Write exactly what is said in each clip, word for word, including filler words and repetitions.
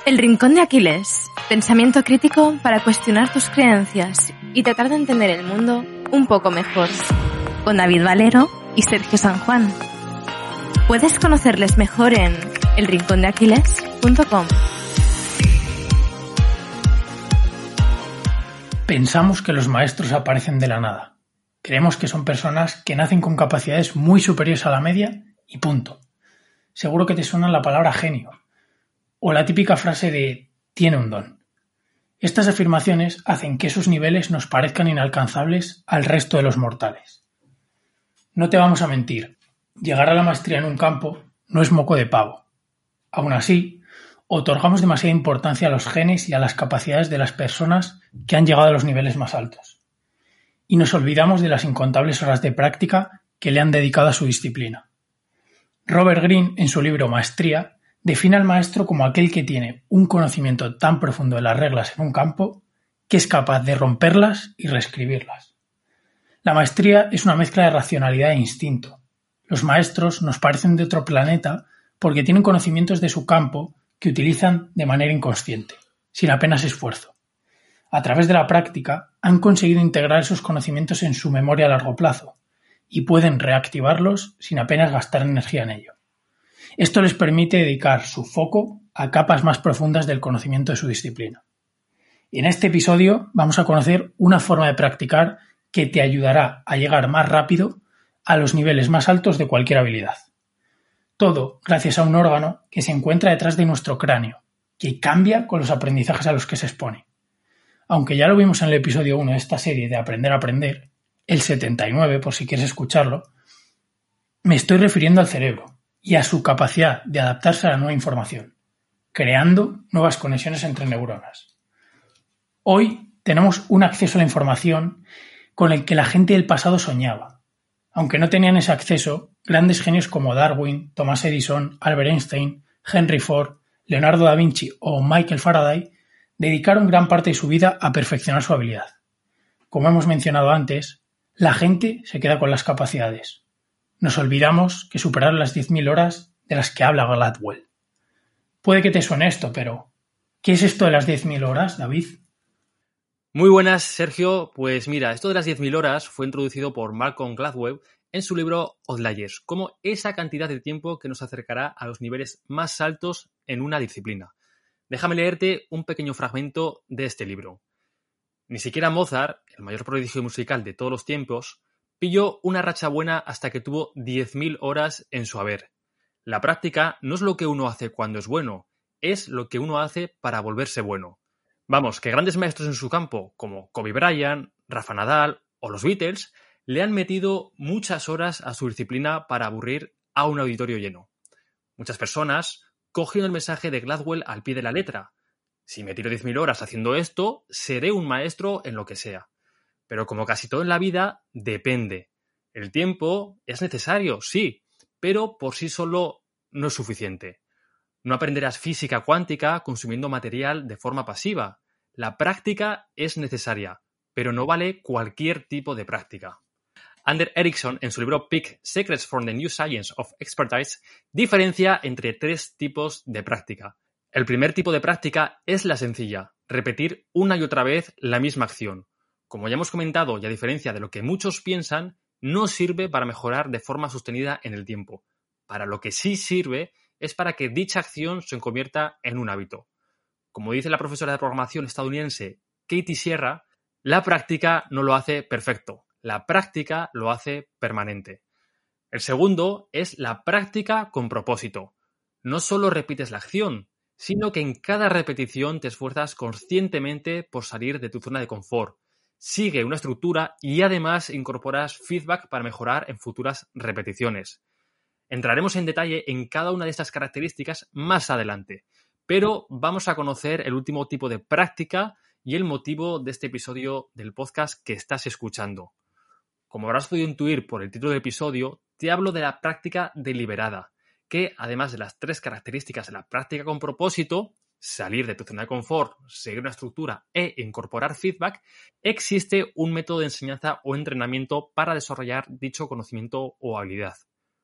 El Rincón de Aquiles. Pensamiento crítico para cuestionar tus creencias y tratar de entender el mundo un poco mejor. Con David Valero y Sergio San Juan. Puedes conocerles mejor en el rincón de aquiles punto com. Pensamos que los maestros aparecen de la nada. Creemos que son personas que nacen con capacidades muy superiores a la media y punto. Seguro que te suena la palabra genio o la típica frase de tiene un don. Estas afirmaciones hacen que esos niveles nos parezcan inalcanzables al resto de los mortales. No te vamos a mentir, llegar a la maestría en un campo no es moco de pavo. Aún así, otorgamos demasiada importancia a los genes y a las capacidades de las personas que han llegado a los niveles más altos. Y nos olvidamos de las incontables horas de práctica que le han dedicado a su disciplina. Robert Greene, en su libro Maestría, define al maestro como aquel que tiene un conocimiento tan profundo de las reglas en un campo que es capaz de romperlas y reescribirlas. La maestría es una mezcla de racionalidad e instinto. Los maestros nos parecen de otro planeta porque tienen conocimientos de su campo que utilizan de manera inconsciente, sin apenas esfuerzo. A través de la práctica han conseguido integrar esos conocimientos en su memoria a largo plazo y pueden reactivarlos sin apenas gastar energía en ello. Esto les permite dedicar su foco a capas más profundas del conocimiento de su disciplina. Y en este episodio vamos a conocer una forma de practicar que te ayudará a llegar más rápido a los niveles más altos de cualquier habilidad. Todo gracias a un órgano que se encuentra detrás de nuestro cráneo, que cambia con los aprendizajes a los que se expone. Aunque ya lo vimos en el episodio uno de esta serie de Aprender a Aprender, el setenta y nueve por si quieres escucharlo, me estoy refiriendo al cerebro y a su capacidad de adaptarse a la nueva información, creando nuevas conexiones entre neuronas. Hoy tenemos un acceso a la información con el que la gente del pasado soñaba. Aunque no tenían ese acceso, grandes genios como Darwin, Thomas Edison, Albert Einstein, Henry Ford, Leonardo da Vinci o Michael Faraday dedicaron gran parte de su vida a perfeccionar su habilidad. Como hemos mencionado antes, la gente se queda con las capacidades. Nos olvidamos que superaron las diez mil horas de las que habla Gladwell. Puede que te suene esto, pero ¿qué es esto de las diez mil horas, David? Muy buenas, Sergio. Pues mira, esto de las diez mil horas fue introducido por Malcolm Gladwell en su libro Outliers, como esa cantidad de tiempo que nos acercará a los niveles más altos en una disciplina. Déjame leerte un pequeño fragmento de este libro. Ni siquiera Mozart, el mayor prodigio musical de todos los tiempos, pilló una racha buena hasta que tuvo diez mil horas en su haber. La práctica no es lo que uno hace cuando es bueno, es lo que uno hace para volverse bueno. Vamos, que grandes maestros en su campo, como Kobe Bryant, Rafa Nadal o los Beatles, le han metido muchas horas a su disciplina para aburrir a un auditorio lleno. Muchas personas cogieron el mensaje de Gladwell al pie de la letra. Si me tiro diez mil horas haciendo esto, seré un maestro en lo que sea. Pero como casi todo en la vida, depende. El tiempo es necesario, sí, pero por sí solo no es suficiente. No aprenderás física cuántica consumiendo material de forma pasiva. La práctica es necesaria, pero no vale cualquier tipo de práctica. Anders Ericsson, en su libro Pick Secrets from the New Science of Expertise, diferencia entre tres tipos de práctica. El primer tipo de práctica es la sencilla, repetir una y otra vez la misma acción. Como ya hemos comentado, y a diferencia de lo que muchos piensan, no sirve para mejorar de forma sostenida en el tiempo. Para lo que sí sirve es para que dicha acción se convierta en un hábito. Como dice la profesora de programación estadounidense Katie Sierra, la práctica no lo hace perfecto, la práctica lo hace permanente. El segundo es la práctica con propósito. No solo repites la acción, sino que en cada repetición te esfuerzas conscientemente por salir de tu zona de confort. Sigue una estructura y además incorporas feedback para mejorar en futuras repeticiones. Entraremos en detalle en cada una de estas características más adelante, pero vamos a conocer el último tipo de práctica y el motivo de este episodio del podcast que estás escuchando. Como habrás podido intuir por el título del episodio, te hablo de la práctica deliberada, que además de las tres características de la práctica con propósito, salir de tu zona de confort, seguir una estructura e incorporar feedback, existe un método de enseñanza o entrenamiento para desarrollar dicho conocimiento o habilidad.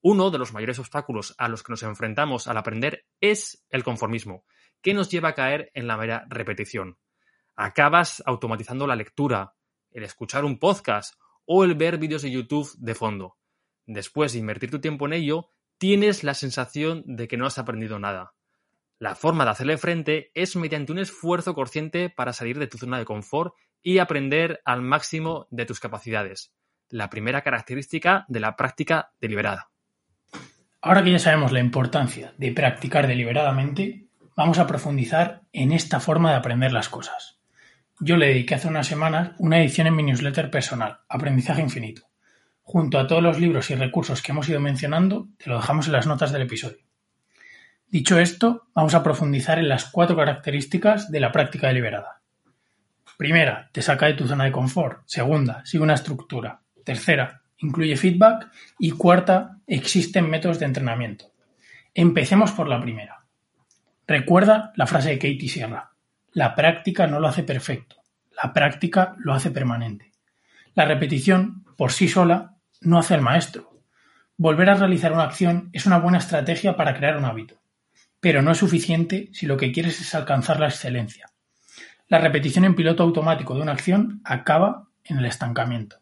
Uno de los mayores obstáculos a los que nos enfrentamos al aprender es el conformismo, que nos lleva a caer en la mera repetición. Acabas automatizando la lectura, el escuchar un podcast o el ver vídeos de YouTube de fondo. Después de invertir tu tiempo en ello, tienes la sensación de que no has aprendido nada. La forma de hacerle frente es mediante un esfuerzo consciente para salir de tu zona de confort y aprender al máximo de tus capacidades. La primera característica de la práctica deliberada. Ahora que ya sabemos la importancia de practicar deliberadamente, vamos a profundizar en esta forma de aprender las cosas. Yo le dediqué hace unas semanas una edición en mi newsletter personal, Aprendizaje Infinito. Junto a todos los libros y recursos que hemos ido mencionando, te lo dejamos en las notas del episodio. Dicho esto, vamos a profundizar en las cuatro características de la práctica deliberada. Primera, te saca de tu zona de confort. Segunda, sigue una estructura. Tercera, incluye feedback. Y cuarta, existen métodos de entrenamiento. Empecemos por la primera. Recuerda la frase de Katie Sierra. La práctica no lo hace perfecto. La práctica lo hace permanente. La repetición, por sí sola, no hace al maestro. Volver a realizar una acción es una buena estrategia para crear un hábito, pero no es suficiente si lo que quieres es alcanzar la excelencia. La repetición en piloto automático de una acción acaba en el estancamiento.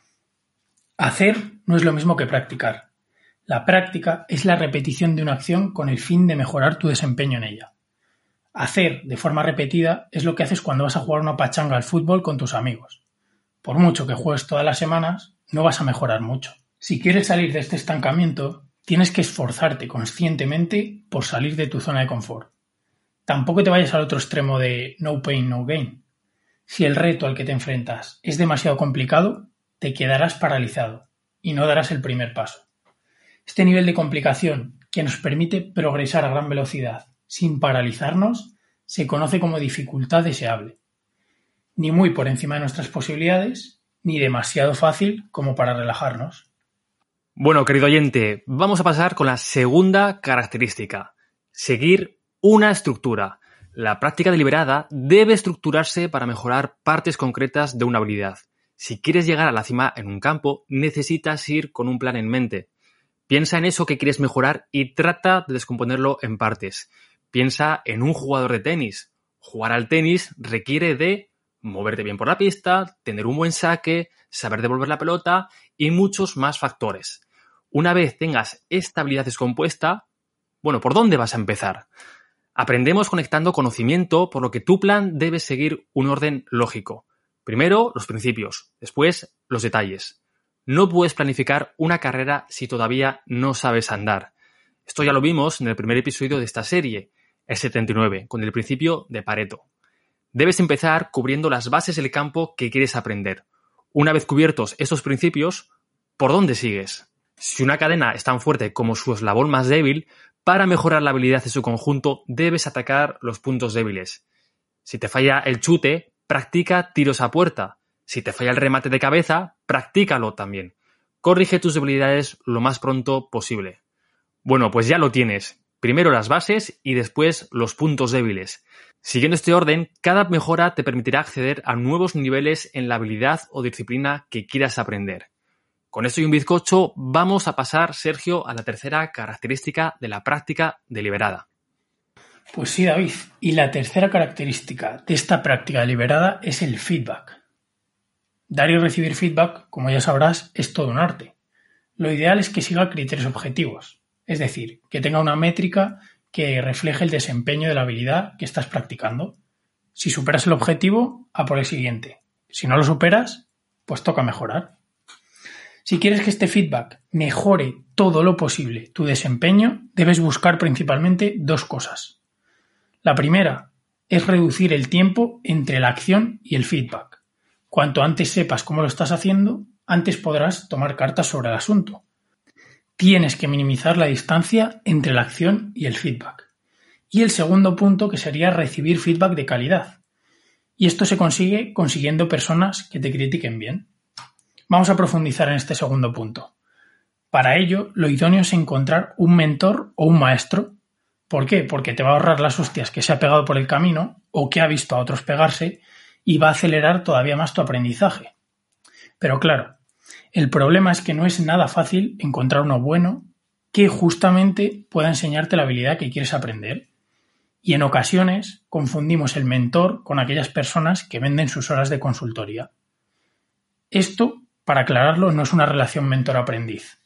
Hacer no es lo mismo que practicar. La práctica es la repetición de una acción con el fin de mejorar tu desempeño en ella. Hacer de forma repetida es lo que haces cuando vas a jugar una pachanga al fútbol con tus amigos. Por mucho que juegues todas las semanas, no vas a mejorar mucho. Si quieres salir de este estancamiento, tienes que esforzarte conscientemente por salir de tu zona de confort. Tampoco te vayas al otro extremo de no pain, no gain. Si el reto al que te enfrentas es demasiado complicado, te quedarás paralizado y no darás el primer paso. Este nivel de complicación, que nos permite progresar a gran velocidad sin paralizarnos, se conoce como dificultad deseable. Ni muy por encima de nuestras posibilidades, ni demasiado fácil como para relajarnos. Bueno, querido oyente, vamos a pasar con la segunda característica. Seguir una estructura. La práctica deliberada debe estructurarse para mejorar partes concretas de una habilidad. Si quieres llegar a la cima en un campo, necesitas ir con un plan en mente. Piensa en eso que quieres mejorar y trata de descomponerlo en partes. Piensa en un jugador de tenis. Jugar al tenis requiere de moverte bien por la pista, tener un buen saque, saber devolver la pelota y muchos más factores. Una vez tengas esta habilidad descompuesta, bueno, ¿por dónde vas a empezar? Aprendemos conectando conocimiento, por lo que tu plan debe seguir un orden lógico. Primero, los principios, después, los detalles. No puedes planificar una carrera si todavía no sabes andar. Esto ya lo vimos en el primer episodio de esta serie, el setenta y nueve, con el principio de Pareto. Debes empezar cubriendo las bases del campo que quieres aprender. Una vez cubiertos estos principios, ¿por dónde sigues? Si una cadena es tan fuerte como su eslabón más débil, para mejorar la habilidad de su conjunto debes atacar los puntos débiles. Si te falla el chute, practica tiros a puerta. Si te falla el remate de cabeza, practícalo también. Corrige tus debilidades lo más pronto posible. Bueno, pues ya lo tienes. Primero las bases y después los puntos débiles. Siguiendo este orden, cada mejora te permitirá acceder a nuevos niveles en la habilidad o disciplina que quieras aprender. Con esto y un bizcocho, vamos a pasar, Sergio, a la tercera característica de la práctica deliberada. Pues sí, David. Y la tercera característica de esta práctica deliberada es el feedback. Dar y recibir feedback, como ya sabrás, es todo un arte. Lo ideal es que siga criterios objetivos, es decir, que tenga una métrica que refleje el desempeño de la habilidad que estás practicando. Si superas el objetivo, a por el siguiente. Si no lo superas, pues toca mejorar. Si quieres que este feedback mejore todo lo posible tu desempeño, debes buscar principalmente dos cosas. La primera es reducir el tiempo entre la acción y el feedback. Cuanto antes sepas cómo lo estás haciendo, antes podrás tomar cartas sobre el asunto. Tienes que minimizar la distancia entre la acción y el feedback. Y el segundo punto, que sería recibir feedback de calidad. Y esto se consigue consiguiendo personas que te critiquen bien. Vamos a profundizar en este segundo punto. Para ello, lo idóneo es encontrar un mentor o un maestro. ¿Por qué? Porque te va a ahorrar las hostias que se ha pegado por el camino o que ha visto a otros pegarse y va a acelerar todavía más tu aprendizaje. Pero claro, el problema es que no es nada fácil encontrar uno bueno que justamente pueda enseñarte la habilidad que quieres aprender. Y en ocasiones confundimos el mentor con aquellas personas que venden sus horas de consultoría. Esto, para aclararlo, no es una relación mentor-aprendiz.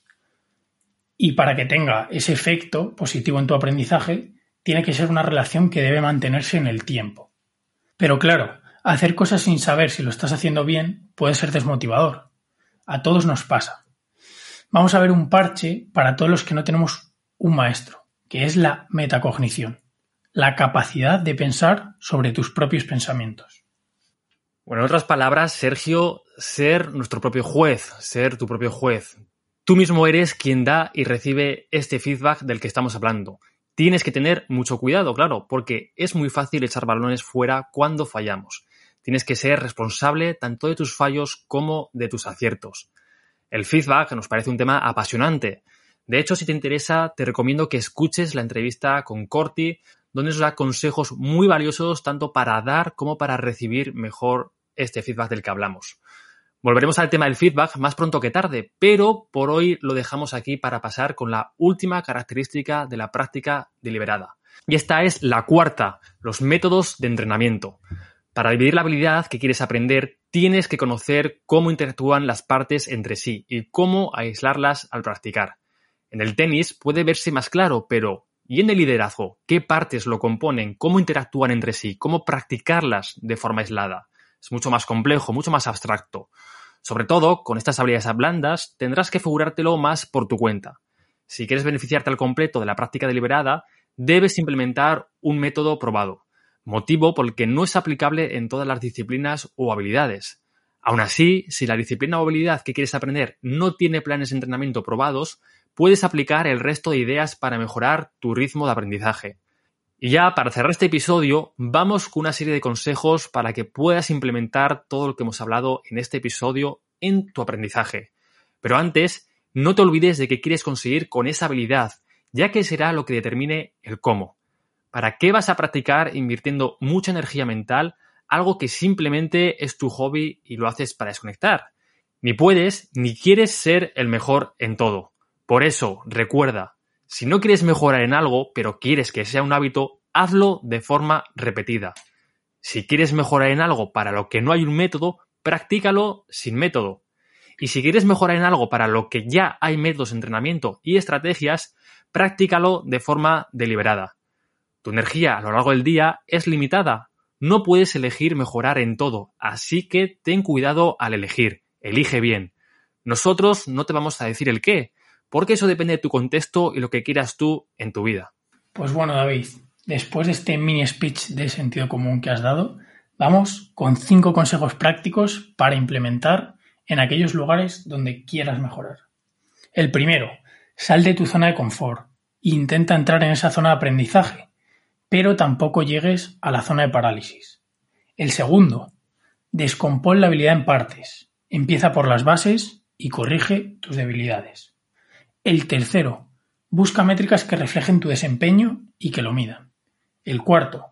Y para que tenga ese efecto positivo en tu aprendizaje, tiene que ser una relación que debe mantenerse en el tiempo. Pero claro, hacer cosas sin saber si lo estás haciendo bien puede ser desmotivador. A todos nos pasa. Vamos a ver un parche para todos los que no tenemos un maestro, que es la metacognición, la capacidad de pensar sobre tus propios pensamientos. Bueno, en otras palabras, Sergio, ser nuestro propio juez, ser tu propio juez. Tú mismo eres quien da y recibe este feedback del que estamos hablando. Tienes que tener mucho cuidado, claro, porque es muy fácil echar balones fuera cuando fallamos. Tienes que ser responsable tanto de tus fallos como de tus aciertos. El feedback nos parece un tema apasionante. De hecho, si te interesa, te recomiendo que escuches la entrevista con Corti, donde nos da consejos muy valiosos tanto para dar como para recibir mejor este feedback del que hablamos. Volveremos al tema del feedback más pronto que tarde, pero por hoy lo dejamos aquí para pasar con la última característica de la práctica deliberada. Y esta es la cuarta, los métodos de entrenamiento. Para dividir la habilidad que quieres aprender, tienes que conocer cómo interactúan las partes entre sí y cómo aislarlas al practicar. En el tenis puede verse más claro, pero ¿y en el liderazgo? ¿Qué partes lo componen? ¿Cómo interactúan entre sí? ¿Cómo practicarlas de forma aislada? Es mucho más complejo, mucho más abstracto. Sobre todo, con estas habilidades blandas, tendrás que figurártelo más por tu cuenta. Si quieres beneficiarte al completo de la práctica deliberada, debes implementar un método probado, motivo por el que no es aplicable en todas las disciplinas o habilidades. Aún así, si la disciplina o habilidad que quieres aprender no tiene planes de entrenamiento probados, puedes aplicar el resto de ideas para mejorar tu ritmo de aprendizaje. Y ya, para cerrar este episodio, vamos con una serie de consejos para que puedas implementar todo lo que hemos hablado en este episodio en tu aprendizaje. Pero antes, no te olvides de qué quieres conseguir con esa habilidad, ya que será lo que determine el cómo. ¿Para qué vas a practicar invirtiendo mucha energía mental algo que simplemente es tu hobby y lo haces para desconectar? Ni puedes ni quieres ser el mejor en todo. Por eso, recuerda, si no quieres mejorar en algo, pero quieres que sea un hábito, hazlo de forma repetida. Si quieres mejorar en algo para lo que no hay un método, practícalo sin método. Y si quieres mejorar en algo para lo que ya hay métodos de entrenamiento y estrategias, practícalo de forma deliberada. Tu energía a lo largo del día es limitada. No puedes elegir mejorar en todo, así que ten cuidado al elegir. Elige bien. Nosotros no te vamos a decir el qué, porque eso depende de tu contexto y lo que quieras tú en tu vida. Pues bueno, David, después de este mini speech de sentido común que has dado, vamos con cinco consejos prácticos para implementar en aquellos lugares donde quieras mejorar. El primero, sal de tu zona de confort e intenta entrar en esa zona de aprendizaje, pero tampoco llegues a la zona de parálisis. El segundo, descompón la habilidad en partes, empieza por las bases y corrige tus debilidades. El tercero, busca métricas que reflejen tu desempeño y que lo midan. El cuarto,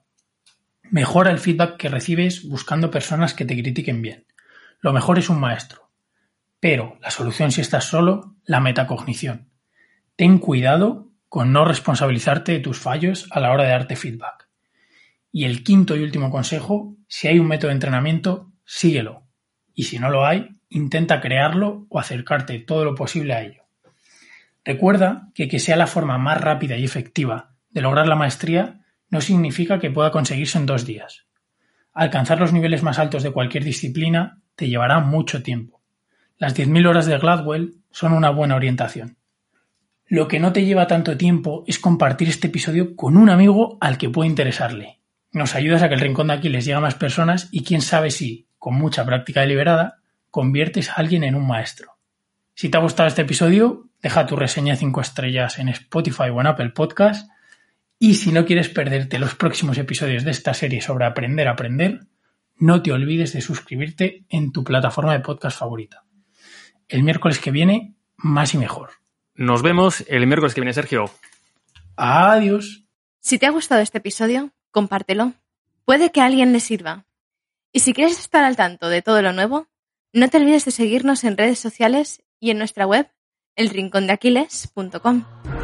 mejora el feedback que recibes buscando personas que te critiquen bien. Lo mejor es un maestro. Pero la solución si estás solo, la metacognición. Ten cuidado con no responsabilizarte de tus fallos a la hora de darte feedback. Y el quinto y último consejo, si hay un método de entrenamiento, síguelo. Y si no lo hay, intenta crearlo o acercarte todo lo posible a ello. Recuerda que que sea la forma más rápida y efectiva de lograr la maestría no significa que pueda conseguirse en dos días. Alcanzar los niveles más altos de cualquier disciplina te llevará mucho tiempo. Las diez mil horas de Gladwell son una buena orientación. Lo que no te lleva tanto tiempo es compartir este episodio con un amigo al que pueda interesarle. Nos ayudas a que el Rincón de Aquiles llegue a más personas y quién sabe si, con mucha práctica deliberada, conviertes a alguien en un maestro. Si te ha gustado este episodio, deja tu reseña de cinco estrellas en Spotify o en Apple Podcast. Y si no quieres perderte los próximos episodios de esta serie sobre aprender a aprender, no te olvides de suscribirte en tu plataforma de podcast favorita. El miércoles que viene, más y mejor. Nos vemos el miércoles que viene, Sergio. Adiós. Si te ha gustado este episodio, compártelo. Puede que a alguien le sirva. Y si quieres estar al tanto de todo lo nuevo, no te olvides de seguirnos en redes sociales y en nuestra web, el rincón de aquiles punto com.